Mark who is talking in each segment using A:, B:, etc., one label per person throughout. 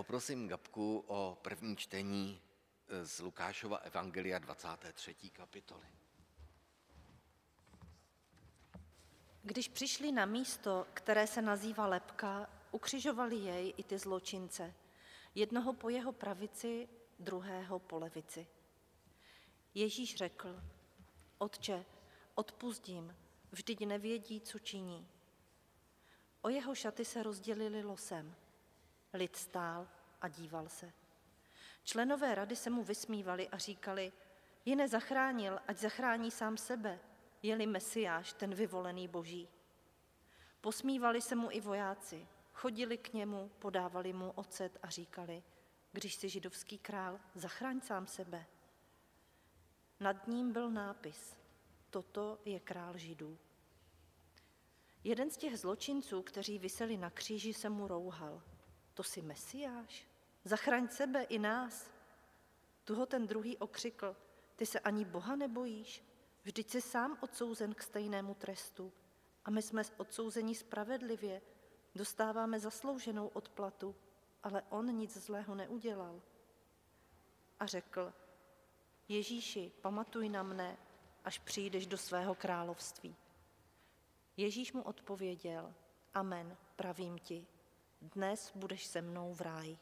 A: Poprosím Gabku o první čtení z Lukášova evangelia 23. kapitoly.
B: Když přišli na místo, které se nazývá Lebka, ukřižovali jej i ty zločince, jednoho po jeho pravici, druhého po levici. Ježíš řekl: Otče, odpusť jim, vždyť nevědí, co činí. O jeho šaty se rozdělili losem. Lid stál a díval se. Členové rady se mu vysmívali a říkali: Je nezachránil, ať zachrání sám sebe, je-li Mesiáš, ten vyvolený Boží. Posmívali se mu i vojáci, chodili k němu, podávali mu ocet a říkali: Když jsi židovský král, zachraň sám sebe. Nad ním byl nápis: Toto je král Židů. Jeden z těch zločinců, kteří viseli na kříži, se mu rouhal: To jsi Mesiáš? Zachraň sebe i nás. Tu ho ten druhý okřikl: Ty se ani Boha nebojíš? Vždyť jsi sám odsouzen k stejnému trestu. A my jsme odsouzeni spravedlivě, dostáváme zaslouženou odplatu, ale on nic zlého neudělal. A řekl: Ježíši, pamatuj na mne, až přijdeš do svého království. Ježíš mu odpověděl: Amen, pravím ti, dnes budeš se mnou v ráji.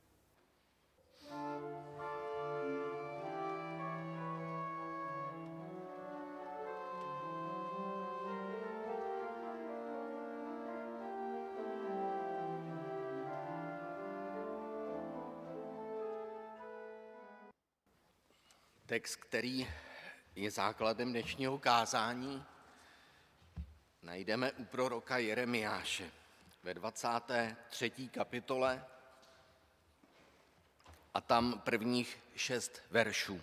A: Text, který je základem dnešního kázání, najdeme u proroka Jeremiáše ve 23. kapitole a tam prvních 6 veršů.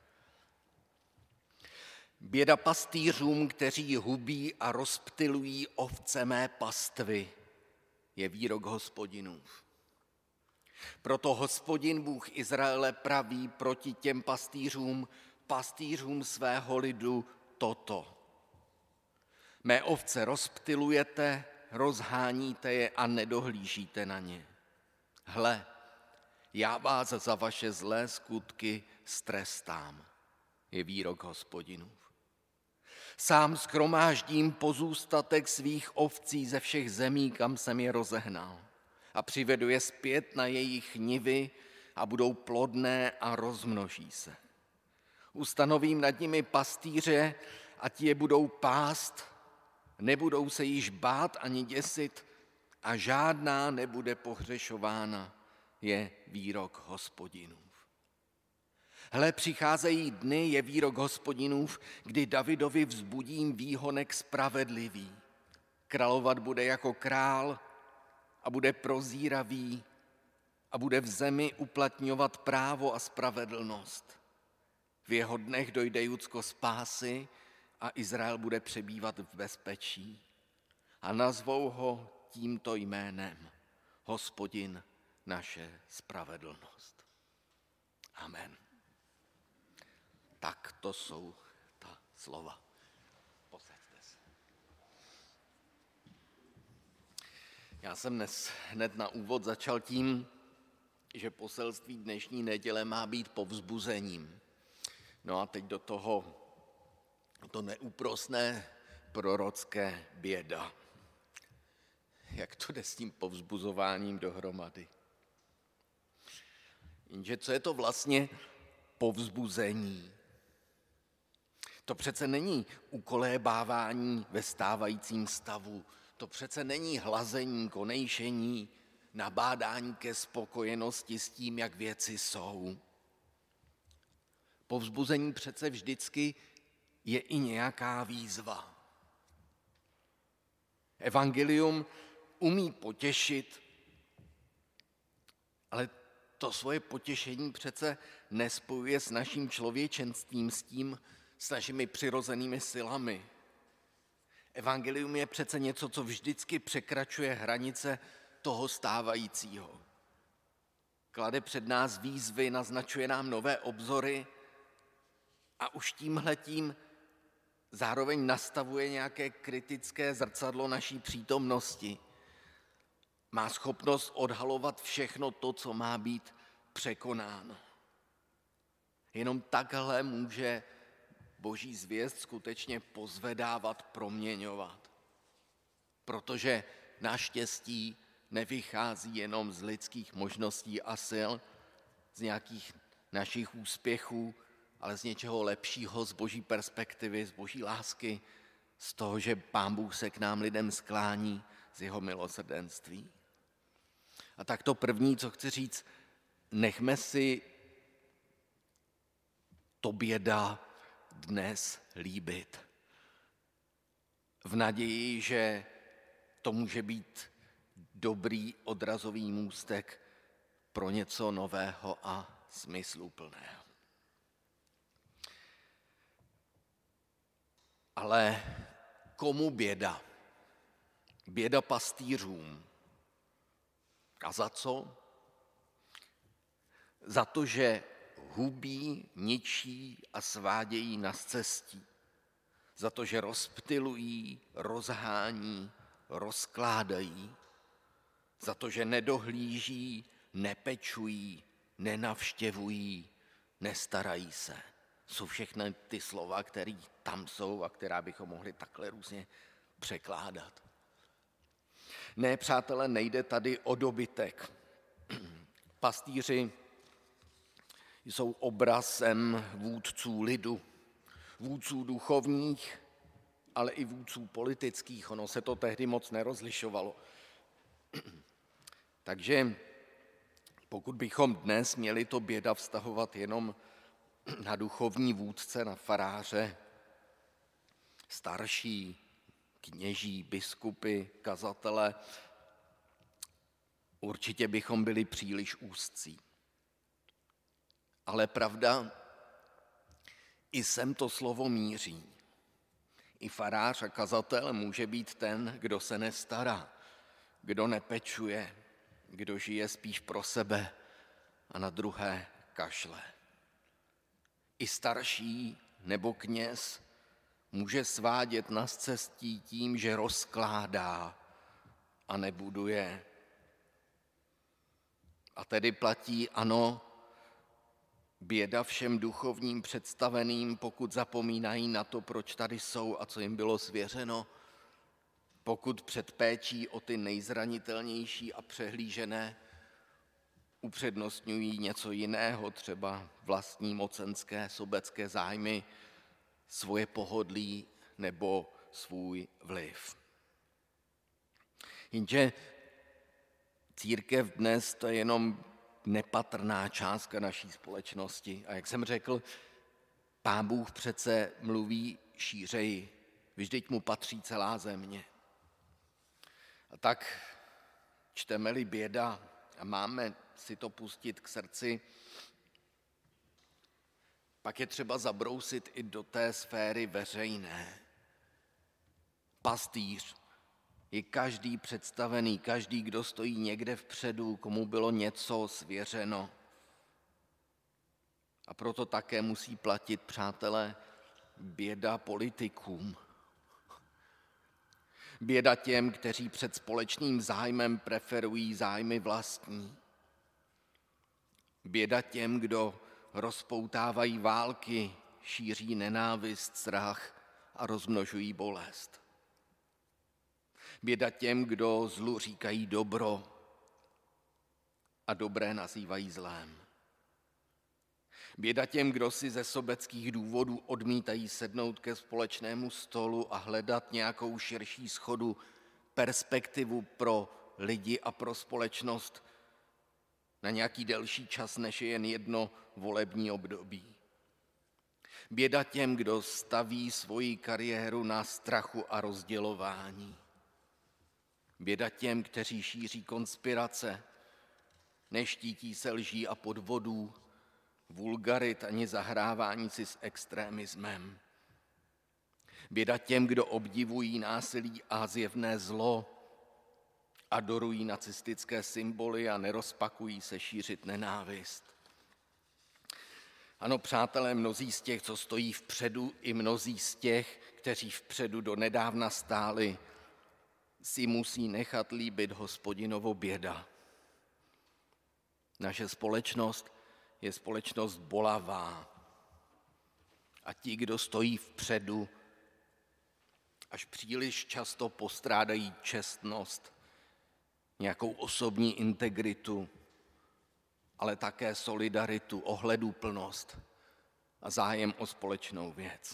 A: Běda pastýřům, kteří hubí a rozptylují ovce mé pastvy, je výrok Hospodinův. Proto Hospodin Bůh Izraele praví proti těm pastýřům svého lidu toto. Mé ovce rozptylujete, rozháníte je a nedohlížíte na ně. Hle, já vás za vaše zlé skutky strestám, je výrok Hospodinův. Sám shromáždím pozůstatek svých ovcí ze všech zemí, kam jsem je rozehnal, a přivedu je zpět na jejich nivy a budou plodné a rozmnoží se. Ustanovím nad nimi pastýře a ti je budou pást, nebudou se již bát ani děsit a žádná nebude pohřešována, je výrok Hospodinův. Hle, přicházejí dny, je výrok Hospodinův, kdy Davidovi vzbudím výhonek spravedlivý. Královat bude jako král a bude prozíravý a bude v zemi uplatňovat právo a spravedlnost. V jeho dnech dojde Judsko spásy a Izrael bude přebývat v bezpečí. A nazvou ho tímto jménem: Hospodin naše spravedlnost. Amen. Tak to jsou ta slova. Posaďte se. Já jsem dnes hned na úvod začal tím, že poselství dnešní neděle má být povzbuzením. No a teď do toho to neúprosné prorocké běda. Jak to jde s tím povzbuzováním dohromady? Jenže co je to vlastně povzbuzení? To přece není ukolébávání ve stávajícím stavu. To přece není hlazení, konejšení, nabádání ke spokojenosti s tím, jak věci jsou. Povzbuzení přece vždycky je i nějaká výzva. Evangelium umí potěšit, ale to svoje potěšení přece nespojuje s naším člověčenstvím, s našimi přirozenými silami. Evangelium je přece něco, co vždycky překračuje hranice toho stávajícího. Klade před nás výzvy, naznačuje nám nové obzory a už tímhletím zároveň nastavuje nějaké kritické zrcadlo naší přítomnosti. Má schopnost odhalovat všechno to, co má být překonáno. Jenom takhle může Boží zvěst skutečně pozvedávat, proměňovat. Protože naštěstí nevychází jenom z lidských možností a sil, z nějakých našich úspěchů, ale z něčeho lepšího, z Boží perspektivy, z Boží lásky, z toho, že Pán Bůh se k nám lidem sklání, z jeho milosrdenství. A tak to první, co chci říct, nechme si to běda dnes líbit. V naději, že to může být dobrý odrazový můstek pro něco nového a smysluplného. Ale komu běda? Běda pastýřům. A za co? Za to, že hubí, ničí a svádějí na scestí. Za to, že rozptylují, rozhání, rozkládají. Za to, že nedohlíží, nepečují, nenavštěvují, nestarají se. Jsou všechny ty slova, které tam jsou a která bychom mohli takhle různě překládat. Ne, přátelé, nejde tady o dobytek. Pastýři jsou obrazem vůdců lidu, vůdců duchovních, ale i vůdců politických. Ono se to tehdy moc nerozlišovalo. Takže pokud bychom dnes měli to běda vztahovat jenom na duchovní vůdce, na faráře, starší, kněží, biskupy, kazatele, určitě bychom byli příliš úzcí. Ale pravda, i sem to slovo míří. I farář a kazatel může být ten, kdo se nestará, kdo nepečuje, kdo žije spíš pro sebe a na druhé kašle. I starší nebo kněz může svádět na scestí tím, že rozkládá a nebuduje. A tedy platí, ano, běda všem duchovním představeným, pokud zapomínají na to, proč tady jsou a co jim bylo svěřeno, pokud před péčí o ty nejzranitelnější a přehlížené upřednostňují něco jiného, třeba vlastní mocenské, sobecké zájmy, svoje pohodlí nebo svůj vliv. Jenže církev dnes to je jenom nepatrná částka naší společnosti. A jak jsem řekl, Pán Bůh přece mluví šířeji, vždyť mu patří celá země. A tak čteme-li běda a máme si to pustit k srdci, pak je třeba zabrousit i do té sféry veřejné. Pastýř je každý představený, každý, kdo stojí někde vpředu, komu bylo něco svěřeno. A proto také musí platit, přátelé, běda politikům. Běda těm, kteří před společným zájmem preferují zájmy vlastní. Běda těm, kdo rozpoutávají války, šíří nenávist, strach a rozmnožují bolest. Běda těm, kdo zlu říkají dobro a dobré nazývají zlém. Běda těm, kdo si ze sobeckých důvodů odmítají sednout ke společnému stolu a hledat nějakou širší shodu, perspektivu pro lidi a pro společnost na nějaký delší čas, než je jen jedno volební období. Běda těm, kdo staví svoji kariéru na strachu a rozdělování. Běda těm, kteří šíří konspirace, neštítí se lží a podvodů, vulgarit ani zahrávání si s extremismem. Běda těm, kdo obdivují násilí a zjevné zlo, adorují nacistické symboly a nerozpakují se šířit nenávist. Ano, přátelé, mnozí z těch, co stojí vpředu, i mnozí z těch, kteří vpředu do nedávna stáli, si musí nechat líbit Hospodinovo běda. Naše společnost je společnost bolavá a ti, kdo stojí vpředu, až příliš často postrádají čestnost, nějakou osobní integritu, ale také solidaritu, ohleduplnost a zájem o společnou věc.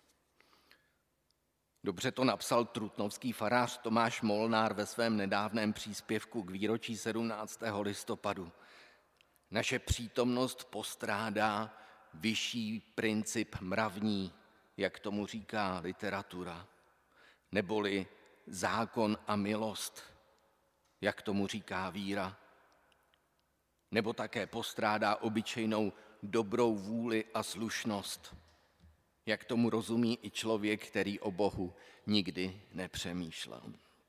A: Dobře to napsal trutnovský farář Tomáš Molnár ve svém nedávném příspěvku k výročí 17. listopadu. Naše přítomnost postrádá vyšší princip mravní, jak tomu říká literatura, neboli zákon a milost, jak tomu říká víra, nebo také postrádá obyčejnou dobrou vůli a slušnost, jak tomu rozumí i člověk, který o Bohu nikdy nepřemýšlel.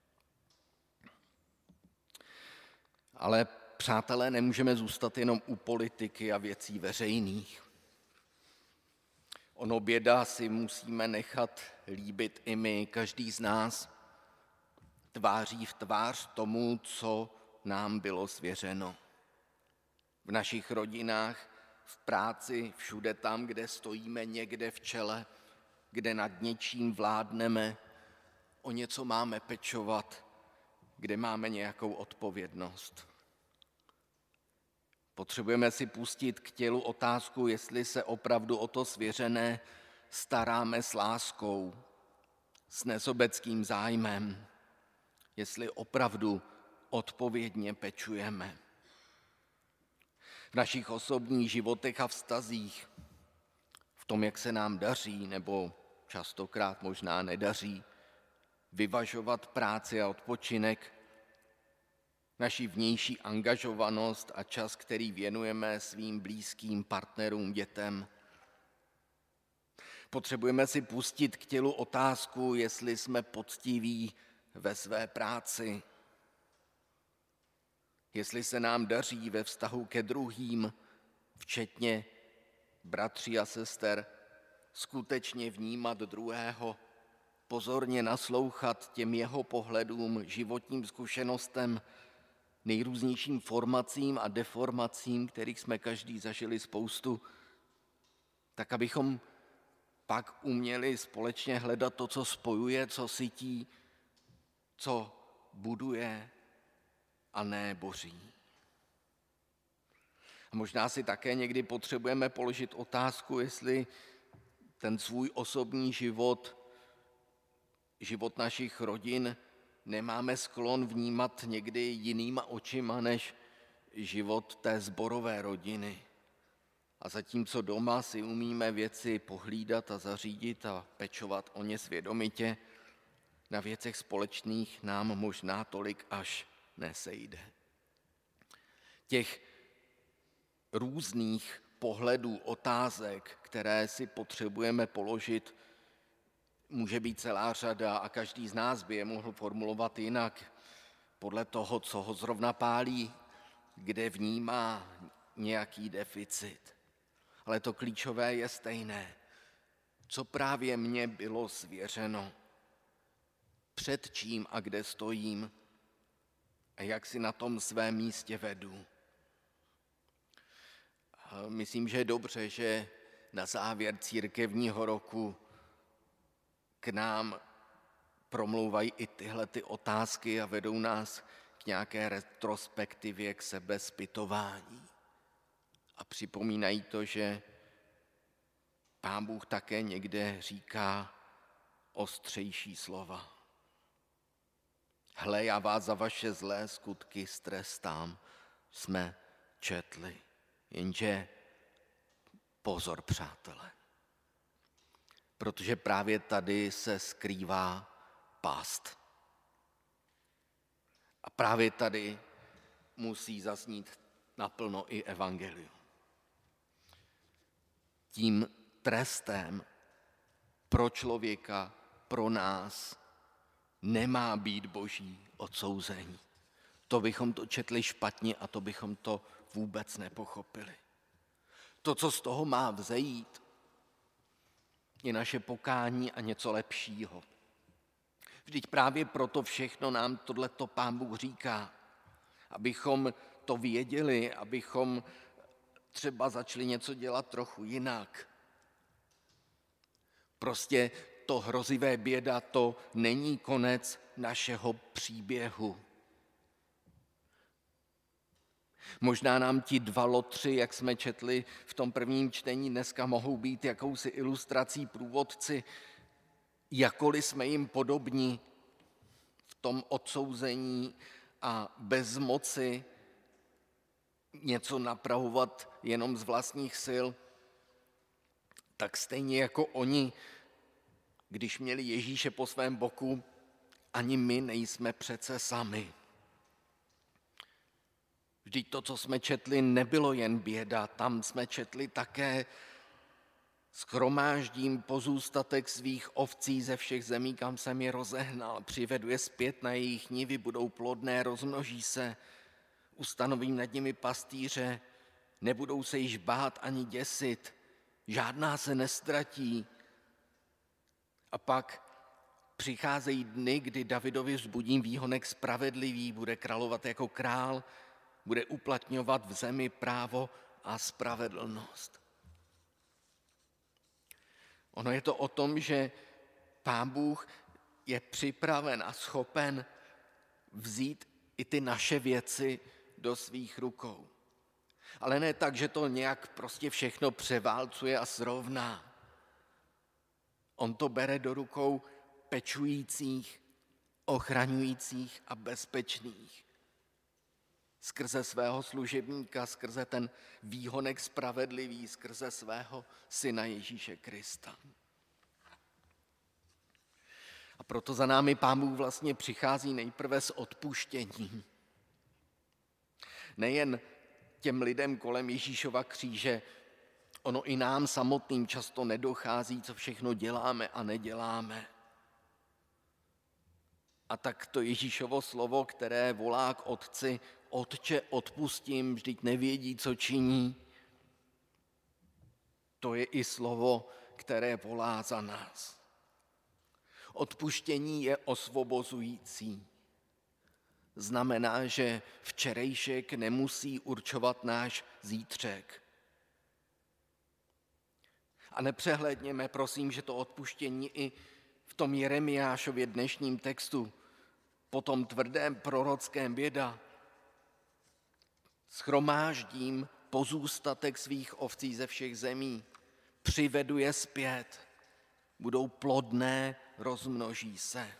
A: Ale přátelé, nemůžeme zůstat jenom u politiky a věcí veřejných. Ono běda si musíme nechat líbit i my, každý z nás, tváří v tvář tomu, co nám bylo svěřeno. V našich rodinách, v práci, všude tam, kde stojíme někde v čele, kde nad něčím vládneme, o něco máme pečovat, kde máme nějakou odpovědnost. Potřebujeme si pustit k tělu otázku, jestli se opravdu o to svěřené staráme s láskou, s nesobeckým zájmem, jestli opravdu odpovědně pečujeme. V našich osobních životech a vztazích, v tom, jak se nám daří, nebo častokrát možná nedaří, vyvažovat práci a odpočinek, naši vnější angažovanost a čas, který věnujeme svým blízkým partnerům, dětem. Potřebujeme si pustit k tělu otázku, jestli jsme poctiví ve své práci, jestli se nám daří ve vztahu ke druhým, včetně bratří a sester, skutečně vnímat druhého, pozorně naslouchat těm jeho pohledům, životním zkušenostem, nejrůznějším formacím a deformacím, kterých jsme každý zažili spoustu, tak abychom pak uměli společně hledat to, co spojuje, co sytí, co buduje a ne boří. A možná si také někdy potřebujeme položit otázku, jestli ten svůj osobní život, život našich rodin, nemáme sklon vnímat někdy jinýma očima než život té sborové rodiny. A zatímco doma si umíme věci pohlídat a zařídit a pečovat o ně svědomitě, na věcech společných nám možná tolik až nesejde. Těch různých pohledů, otázek, které si potřebujeme položit, může být celá řada a každý z nás by je mohl formulovat jinak, podle toho, co ho zrovna pálí, kde vnímá nějaký deficit. Ale to klíčové je stejné. Co právě mně bylo svěřeno? Před čím a kde stojím? A jak si na tom svém místě vedu? Myslím, že je dobře, že na závěr církevního roku k nám promlouvají i tyhle ty otázky a vedou nás k nějaké retrospektivě, k sebezpytování. A připomínají to, že Pán Bůh také někde říká ostřejší slova. Hle, já vás za vaše zlé skutky strestám, jsme četli. Jenže pozor, přátelé, protože právě tady se skrývá pást. A právě tady musí zaznít naplno i evangelium. Tím trestem pro člověka, pro nás, nemá být boží odsouzení. To bychom to četli špatně a to bychom to vůbec nepochopili. To, co z toho má vzejít, je naše pokání a něco lepšího. Vždyť právě proto všechno nám tohleto Pán Bůh říká, abychom to věděli, abychom třeba začali něco dělat trochu jinak. Prostě to hrozivé běda, to není konec našeho příběhu. Možná nám ti dva lotři, jak jsme četli v tom prvním čtení, dneska mohou být jakousi ilustrací průvodci, jakkoliv jsme jim podobní v tom odsouzení a bezmoci něco napravovat jenom z vlastních sil, tak stejně jako oni, když měli Ježíše po svém boku, ani my nejsme přece sami. Vždyť to, co jsme četli, nebylo jen běda, tam jsme četli také: shromáždím pozůstatek svých ovcí ze všech zemí, kam jsem je rozehnal, přivedu je zpět na jejich nivy, budou plodné, rozmnoží se, ustanovím nad nimi pastýře, nebudou se již bát ani děsit, žádná se nestratí. A pak přicházejí dny, kdy Davidovi vzbudím výhonek spravedlivý, bude královat jako král, bude uplatňovat v zemi právo a spravedlnost. Ono je to o tom, že Pán Bůh je připraven a schopen vzít i ty naše věci do svých rukou. Ale ne tak, že to nějak prostě všechno převálcuje a srovná. On to bere do rukou pečujících, ochraňujících a bezpečných. Skrze svého služebníka, skrze ten výhonek spravedlivý, skrze svého syna Ježíše Krista. A proto za námi Pán Bůh vlastně přichází nejprve s odpuštěním. Nejen těm lidem kolem Ježíšova kříže, ono i nám samotným často nedochází, co všechno děláme a neděláme. A tak to Ježíšovo slovo, které volá k Otci: Otče, odpustím, vždyť nevědí, co činí. To je i slovo, které volá za nás. Odpuštění je osvobozující. Znamená, že včerejšek nemusí určovat náš zítřek. A nepřehlédněme, prosím, že to odpuštění i v tom Jeremiášově dnešním textu, po tom tvrdém prorockém běda: shromáždím pozůstatek svých ovcí ze všech zemí, přivedu je zpět, budou plodné, rozmnoží se.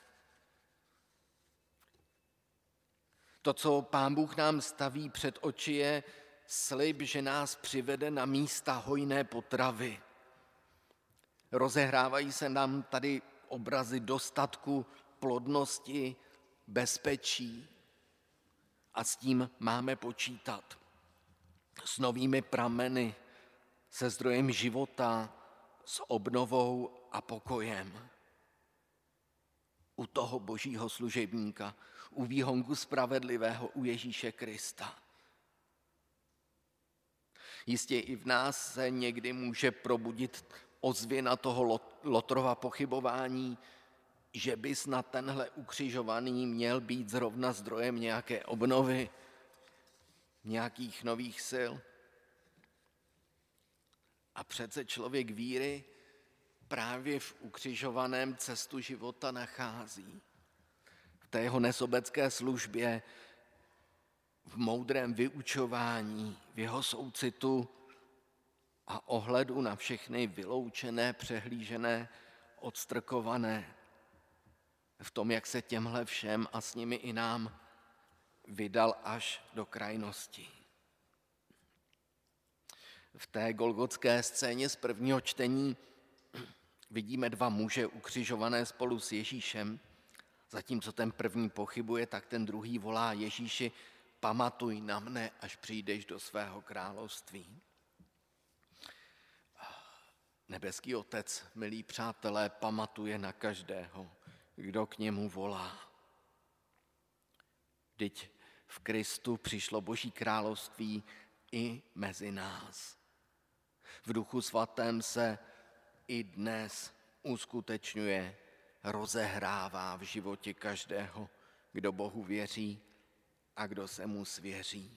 A: To, co Pán Bůh nám staví před oči, je slib, že nás přivede na místa hojné potravy. Rozehrávají se nám tady obrazy dostatku, plodnosti, bezpečí. A s tím máme počítat. S novými prameny, se zdrojem života, s obnovou a pokojem. U toho Božího služebníka, u výhonku spravedlivého, u Ježíše Krista. Jistě i v nás se někdy může probudit ozvěna toho Lotrova pochybování, že by snad tenhle ukřižovaný měl být zrovna zdrojem nějaké obnovy, nějakých nových sil. A přece člověk víry právě v ukřižovaném cestu života nachází. V té jeho nesobecké službě, v moudrém vyučování, v jeho soucitu a ohledu na všechny vyloučené, přehlížené, odstrkované. V tom, jak se těmhle všem a s nimi i nám vydal až do krajnosti. V té golgotské scéně z prvního čtení vidíme dva muže ukřižované spolu s Ježíšem. Zatímco ten první pochybuje, tak ten druhý volá: Ježíši, pamatuj na mne, až přijdeš do svého království. Nebeský Otec, milí přátelé, pamatuje na každého, kdo k němu volá. Vždyť v Kristu přišlo Boží království i mezi nás. V Duchu Svatém se i dnes uskutečňuje rozehrává v životě každého, kdo Bohu věří a kdo se mu svěří.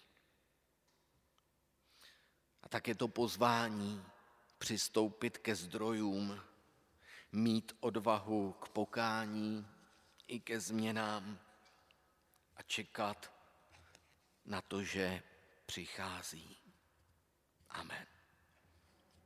A: A tak je to pozvání přistoupit ke zdrojům, mít odvahu k pokání i ke změnám a čekat na to, že přichází. Amen.